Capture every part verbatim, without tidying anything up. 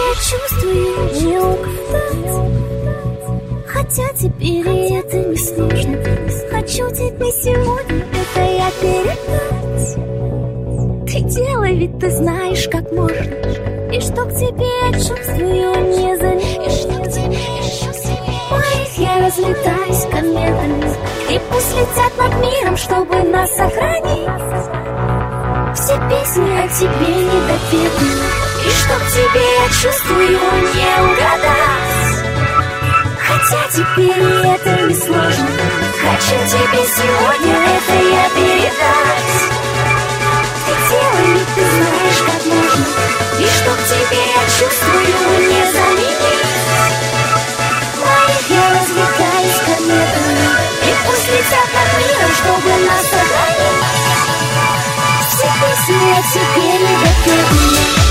я чувствую, не угадать. Хотя теперь и это не сложно. Хочу тебе сегодня это я передать. Ты делай, ведь ты знаешь, как можно. И что к тебе я чувствую, не заметно. И что к тебе я чувствую, моих я разлетаюсь кометами. И пусть летят над миром, чтобы нас сохранить. Все песни о тебе недопетны. И что к тебе я чувствую, не угадать. Хотя теперь и это не сложно. Хочу тебе сегодня это я передать. Ты делай, ведь ты знаешь, как можно. И что к тебе я чувствую, не заменить. Моих я развлекаюсь кометами. И пусть летят над миром, чтобы нас сохранить. Все песни о тебе недопетны.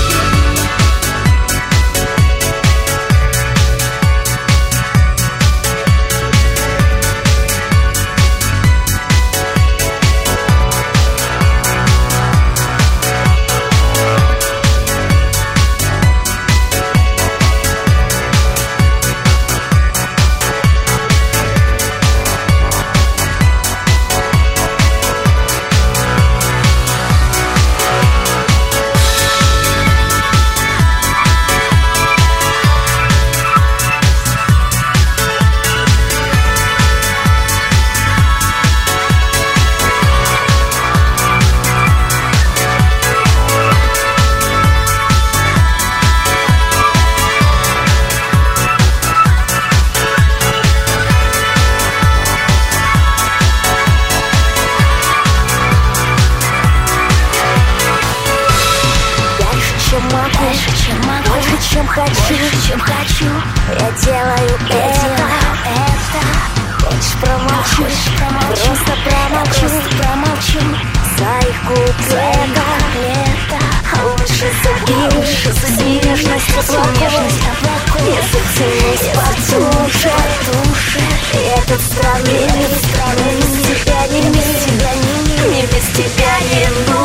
Дальше, чем могу, больше, чем хочу, больше, чем хочу. Я делаю это, это. Хочешь промолчу, просто промолчу, просто промолчу. За их куплетов лето. Лучше забей, лучше забей нежность облаков. Если тянусь потуже, этот странный мир, странный мир. Тебя не мир, не без тебя не нужно.